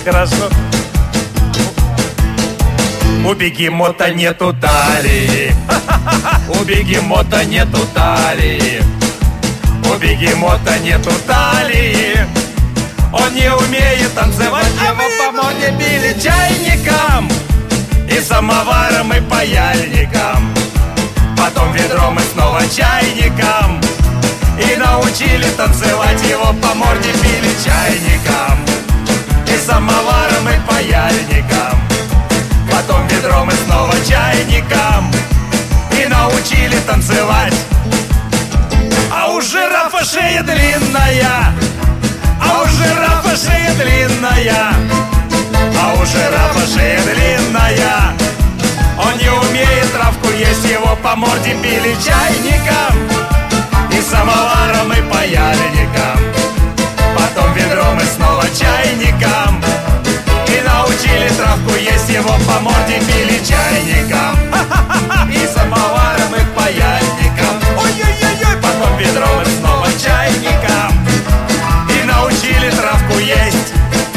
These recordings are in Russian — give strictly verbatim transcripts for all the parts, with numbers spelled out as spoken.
Хорошо. У бегемота нету талии. У бегемота нету талии. У бегемота нету талии. Он не умеет танцевать, а мы по морде били чайником и самоваром, и паяльником. Потом ведром и снова чайником. И научили танцевать, его по морде били чайником и самоваром, и паяльником. Потом ведром и снова чайником. И научили танцевать. А у жирафа шея длинная. А у жирафа шея длинная. А у жирафа шея длинная. Он не умеет травку есть, его по морде били чайником и самоваром, и паяльником. Потом ведром и снова чайником. И научили травку есть, его по морде били чайником и самоваром, и паяльником. Ой-ой-ой-ой. Потом ведром и снова чайником. И научили травку есть.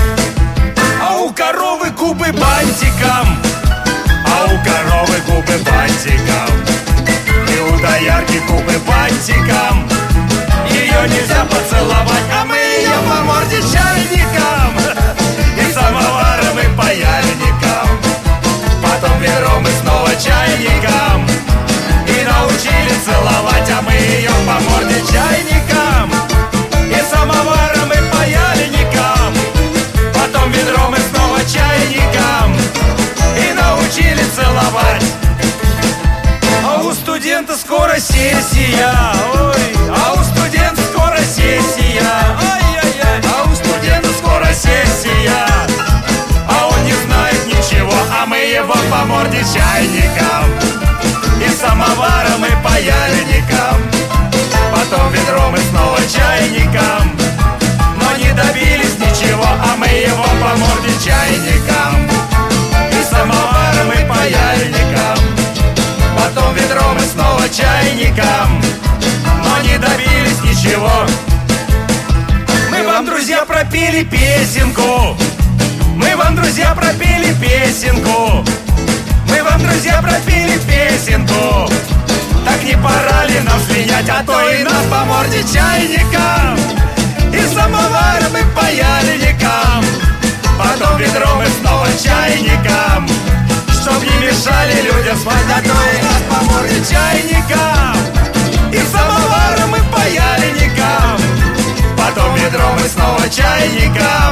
А у коровы губы бантиком. А у коровы губы бантиком. И у доярки губы бантиком. Ее нельзя поцеловать, а мы ее по морде чайником и самоваром, и паяльником. Потом ведром и снова чайником. И научили целовать, а мы ее по морде чайником и самоваром, и паяльником. Потом ведром и снова чайником. И научили целовать. А у студента скоро сессия. Ой, а у студента скоро сессия. Ай-яй-яй. А у студента скоро сессия. А он не знает ничего, а мы его по морде чайником и самоваром, и паяльником. Потом ведром и снова чайником. Но не добились ничего, а мы его по морде чайником и самоваром, и паяльником. Потом ведром и снова чайником. Но не добились ничего. Мы вам, друзья, пропели песенку. Мы вам, друзья, пропели песенку. Мы вам, друзья, пропели песенку. Так не пора ли нам слинять, а то и нас по морде чайником и самоваром, и паяльником. Потом ведром и снова чайником, чтоб не мешали людям спать, а то и нас по морде чайником и самоваром, и паяльником. Потом ведром и снова чайником.